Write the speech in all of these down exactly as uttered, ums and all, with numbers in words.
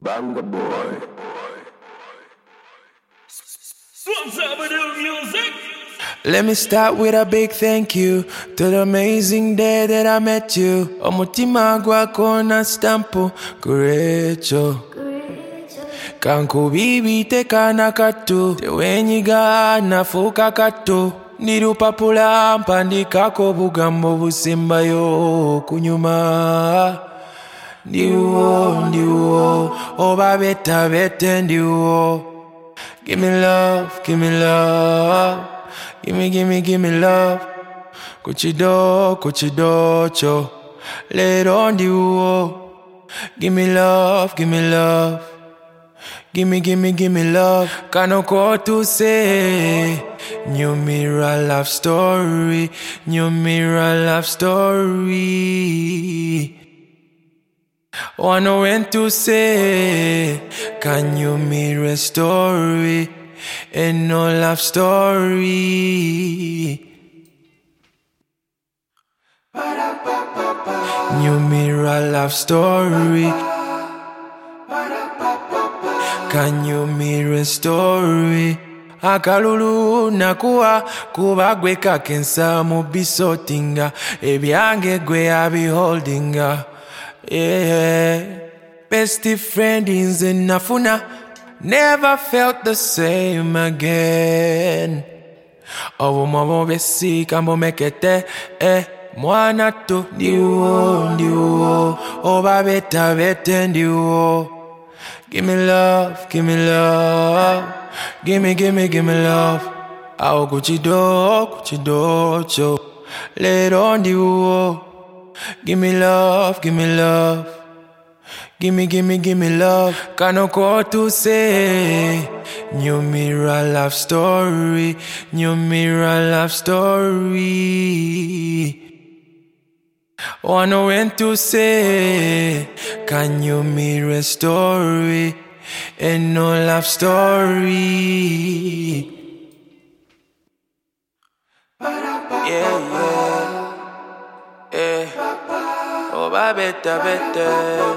Banga boy. Let me start with a big thank you to the amazing day that I met you. Omutima gwako na stampo kurecho kankubibi tekana katu tewenyiga nafuka katu nirupapula mpandikako bugambo busembayo kunyuma. Ndiwo, ndiwo, oba beta bete ndiwo. Give me love, give me love. Give me, give me, give me love. Kuchido, kuchido, cho. Let on ndiwo. Give me love, give me love. Give me, give me, give me love. Kanoko to say. New mirror love story. New mirror love story. Wanna when to say, can you mirror a story and no love story? New mirror love story. Can you mirror a story? Akalulu nakuwa kuba gwe kakensa mu bisotinga ebyange gwe abiholdinga. Yeah, bestie friend is nafuna. Never felt the same again. Owo mabo besi kambo mekete eh mwana tu ndiwo ndiwo oba beta bete ndiwo. Give me love, give me love. Give me, give me, give me love. Ao kuchido, kuchido cho. Let on ndiwo. Give me love, give me love. Give me, give me, give me love. Kanoko to say. New mirror love story. New mirror love story. Wanna when to say. Can you mirror a story and no love story? Yeah, yeah. Eh, oh, ba beta beta.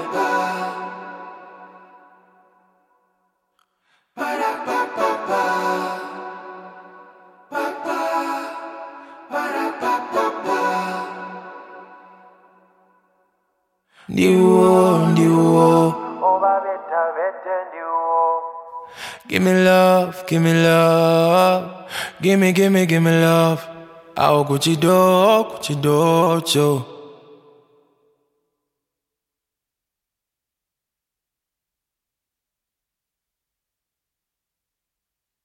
Ndiwo, ndiwo. Oh, ba beta beta ndiwo. Give me love, give me love. Give me, give me, give me love. Ao kuchido, kuchido cho.